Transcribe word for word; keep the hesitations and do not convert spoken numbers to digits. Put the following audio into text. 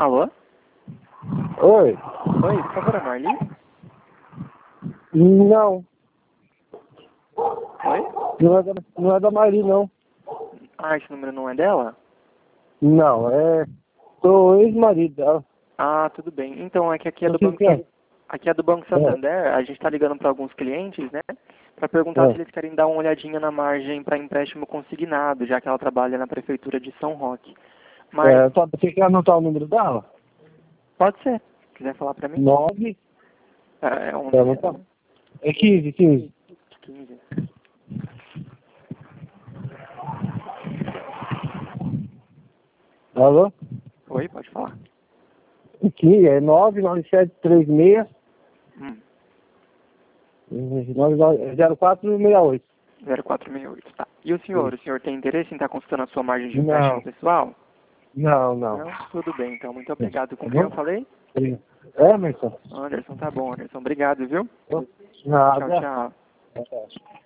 Alô? Oi? Oi, por favor, a Marli? Não, Oi? não é da, não é da Maria, não. Ah, esse número não é dela? Não, é... Sou ex-marido dela. Ah, tudo bem. Então, é que aqui é do Você Banco, quer? aqui é do Banco Santander, a gente está ligando para alguns clientes, né? Para perguntar É. se eles querem dar uma olhadinha na margem para empréstimo consignado, já que ela trabalha na Prefeitura de São Roque. Mas, É, tá, você quer anotar o número dela? pode ser. Se quiser falar para mim? Nove. É, é um Quer anotar? É quinze, quinze. quinze. Alô? Oi, pode falar. quinze, é nove nove sete três seis Hum, zero quatro seis oito. zero quatro seis oito, tá. E o senhor? O senhor tem interesse em estar consultando a sua margem de Não, empréstimo pessoal? não, não. Não? Tudo bem, então. Muito obrigado. Tá Com quem eu bom? falei? É, Emerson? Anderson, tá bom, Anderson. Obrigado, viu? Tchau, Nada. tchau. Boa tarde.